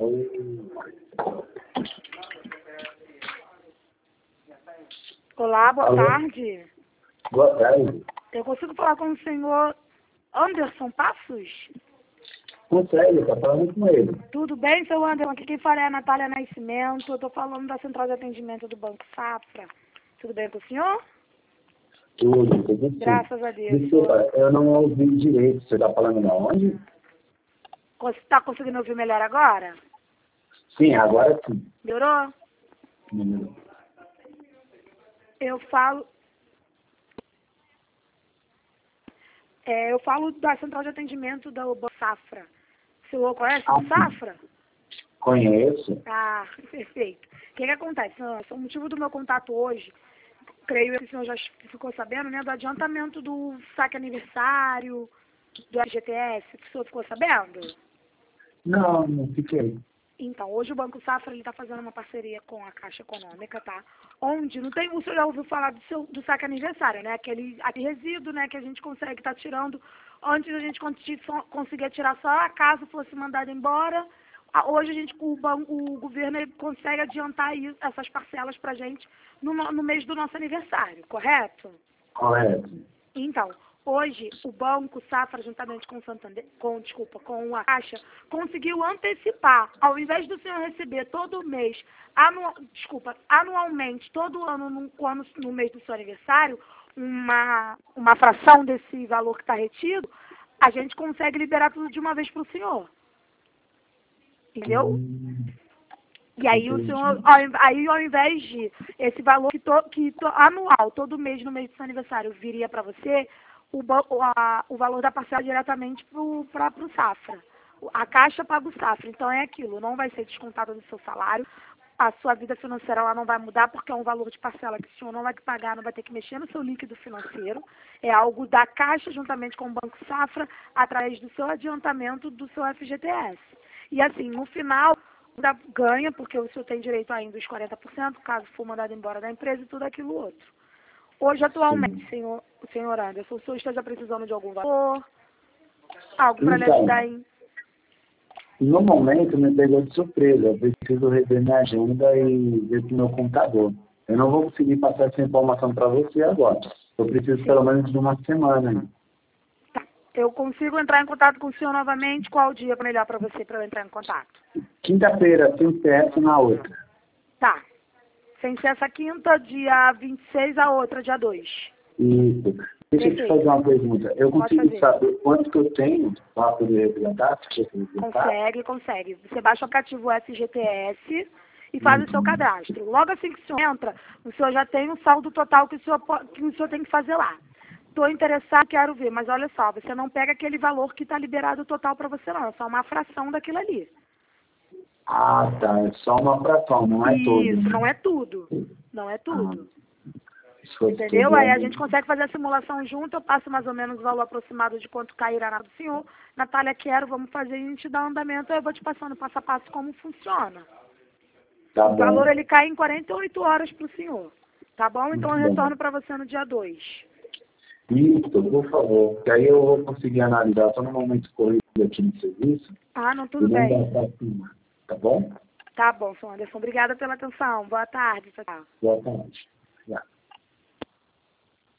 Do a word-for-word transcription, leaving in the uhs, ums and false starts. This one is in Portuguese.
Olá, boa Alô? tarde. Boa tarde. Eu consigo falar com o senhor Anderson Passos? Consegue, tá falando com ele. Tudo bem, seu Anderson? Aqui quem fala é a Natália Nascimento. Eu estou falando da Central de Atendimento do Banco Safra. Tudo bem com o senhor? Tudo, tudo sim. Graças a Deus. Desculpa, eu não ouvi direito. Você tá falando de onde? Está conseguindo ouvir melhor agora? Sim, agora sim. Melhorou? Melhorou. Eu falo... É, eu falo da Central de Atendimento do Banco Safra. O senhor conhece Ah, o Safra? Conheço. Ah, perfeito. O que que acontece? O motivo do meu contato hoje, creio que o senhor já ficou sabendo, né, do adiantamento do saque aniversário, do F G T S. O senhor ficou sabendo? Não, não fiquei. Então, hoje o Banco Safra está fazendo uma parceria com a Caixa Econômica, tá? Onde não tem, o senhor já ouviu falar do, seu, do saque aniversário, né? Aquele, aquele resíduo, né, que a gente consegue estar tirando antes a gente conseguia tirar só caso fosse mandado embora. Hoje a gente, o, o governo ele consegue adiantar isso, essas parcelas para a gente no, no mês do nosso aniversário, correto? Correto. Então, hoje o Banco Safra, juntamente com o Santander, com, desculpa, com a Caixa, conseguiu antecipar, ao invés do senhor receber todo mês, anual, desculpa, anualmente, todo ano no, ano, no mês do seu aniversário, uma, uma fração desse valor que está retido, a gente consegue liberar tudo de uma vez para o senhor. Entendeu? Hum, E aí entendi. o senhor, ao, aí ao invés de esse valor que, to, que to, anual, todo mês no mês do seu aniversário, viria para você, o, a, o valor da parcela diretamente para o Safra. A Caixa paga o Safra. Então é aquilo, não vai ser descontado do seu salário. A sua vida financeira ela não vai mudar porque é um valor de parcela que o senhor não vai pagar, não vai ter que mexer no seu líquido financeiro. É algo da Caixa juntamente com o Banco Safra através do seu adiantamento do seu F G T S. E assim, no final, ainda ganha, porque o senhor tem direito ainda dos quarenta por cento, caso for mandado embora da empresa e tudo aquilo outro. Hoje, atualmente, Sim. senhor, senhor Anderson, o senhor esteja precisando de algum valor, algo para lhe Então, ajudar em... no momento me pegou de surpresa. Eu preciso rever minha agenda e ver com o meu computador. Eu não vou conseguir passar essa informação para você agora. Eu preciso Sim. pelo menos de uma semana. Né? Eu consigo entrar em contato com o senhor novamente? Qual dia é melhor para você, para eu entrar em contato? Quinta-feira, sem ser essa na outra. Tá. Sem ser essa quinta, dia vinte e seis, a outra, dia dois. Isso. Deixa eu te fazer uma pergunta. Eu Pode consigo fazer. saber quanto que eu tenho para poder resgatar? Consegue, consegue. Você baixa o aplicativo F G T S e faz o seu cadastro. Logo assim que o senhor entra, o senhor já tem o saldo total que o senhor, que o senhor tem que fazer lá. Estou interessado, quero ver, mas olha só, você não pega aquele valor que está liberado total para você não, é só uma fração daquilo ali. Ah, tá. É só uma fração, não é todo. Isso, Né? não é tudo. Não é tudo. Ah, se fosse Entendeu? tudo, Aí a é- gente consegue fazer a simulação junto, eu passo mais ou menos o valor aproximado de quanto cairá na do senhor. Natália, quero, vamos fazer, a gente dá um andamento, aí eu vou te passando passo a passo como funciona. Tá O bom. valor ele cai em quarenta e oito horas para o senhor. Tá bom? Então eu Muito bom. retorno para você no dia dois. Isso, por favor. Que aí eu vou conseguir analisar. Estou no momento corrido aqui no serviço. Ah, não, E tudo vamos bem. dar pra cima. Tá bom? Tá bom, senhor Anderson. Obrigada pela atenção. Boa tarde. Tchau, tchau. Boa tarde. Já.